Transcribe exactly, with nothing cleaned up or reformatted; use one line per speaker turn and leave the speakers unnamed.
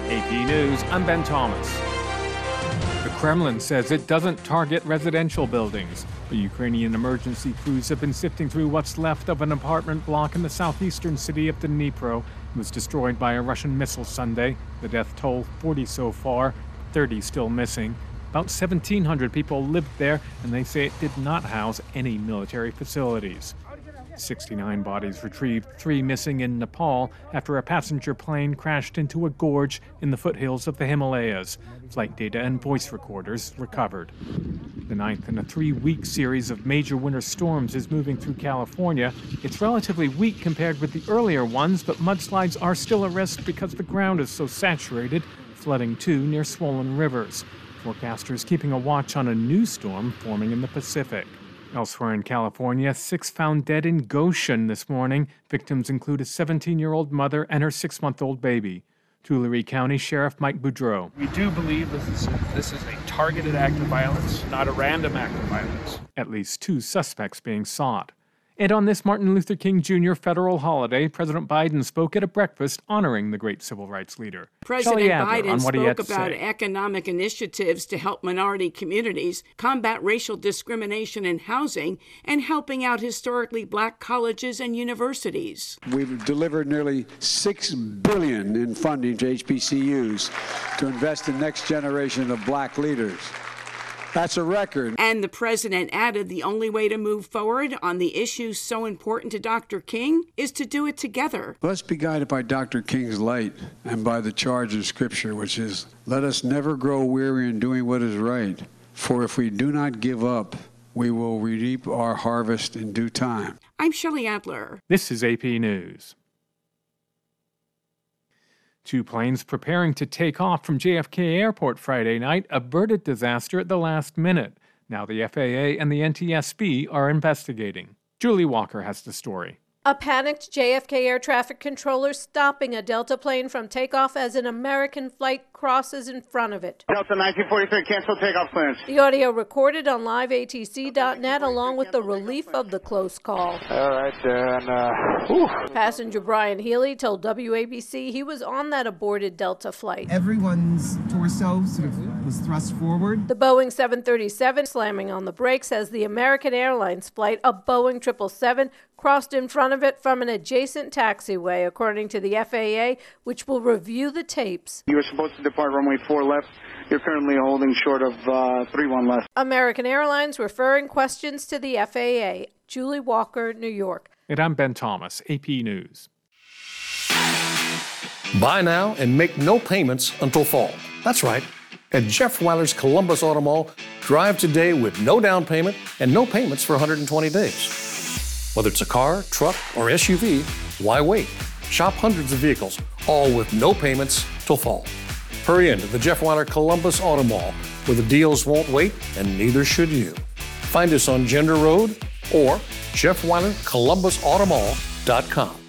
A P News, I'm Ben Thomas. The Kremlin says it doesn't target residential buildings. The Ukrainian emergency crews have been sifting through what's left of an apartment block in the southeastern city of Dnipro. It was destroyed by a Russian missile Sunday. The death toll, forty so far, thirty still missing. About seventeen hundred people lived there, and they say it did not house any military facilities. sixty-nine bodies retrieved, three missing in Nepal after a passenger plane crashed into a gorge in the foothills of the Himalayas. Flight data and voice recorders recovered. The ninth in a three-week series of major winter storms is moving through California. It's relatively weak compared with the earlier ones, but mudslides are still a risk because the ground is so saturated, flooding too near swollen rivers. Forecasters keeping a watch on a new storm forming in the Pacific. Elsewhere in California, six found dead in Goshen this morning. Victims include a seventeen-year-old mother and her six-month-old baby. Tulare County Sheriff Mike Boudreau.
We do believe this is, a, this is a targeted act of violence, not a random act of violence.
At least two suspects being sought. And on this Martin Luther King Junior federal holiday, President Biden spoke at a breakfast honoring the great civil rights leader.
President Biden spoke about economic initiatives to help minority communities, combat racial discrimination in housing, and helping out historically black colleges and universities.
We've delivered nearly six billion dollars in funding to H B C Us to invest in the next generation of black leaders. That's a record.
And the president added the only way to move forward on the issues so important to Doctor King is to do it together.
Let's be guided by Doctor King's light and by the charge of Scripture, which is, let us never grow weary in doing what is right. For if we do not give up, we will reap our harvest in due time.
I'm Shelley Adler.
This is A P News. Two planes preparing to take off from J F K Airport Friday night averted disaster at the last minute. Now the F A A and the N T S B are investigating. Julie Walker has the story.
A panicked J F K air traffic controller stopping a Delta plane from takeoff as an American flight crosses in front of it.
Delta nineteen forty-three, cancel takeoff clearance.
The audio recorded on live A T C dot net along with the relief of the close call.
All right, and uh, whew.
Passenger Brian Healy told W A B C he was on that aborted Delta flight.
Everyone's torso sort of was thrust forward.
The Boeing seven thirty-seven slamming on the brakes as the American Airlines flight, a Boeing triple seven, crossed in front of it from an adjacent taxiway, according to the F A A, which will review the tapes.
You were supposed to depart runway four left. You're currently holding short of uh, three one left.
American Airlines referring questions to the F A A. Julie Walker, New York.
And I'm Ben Thomas, A P News.
Buy now and make no payments until fall. That's right. At Jeff Weiler's Columbus Auto Mall, drive today with no down payment and no payments for one hundred twenty days. Whether it's a car, truck, or S U V, why wait? Shop hundreds of vehicles, all with no payments till fall. Hurry in to the Jeff Weiler Columbus Auto Mall, where the deals won't wait, and neither should you. Find us on Gender Road or Jeff Weiler Columbus Auto Mall dot com.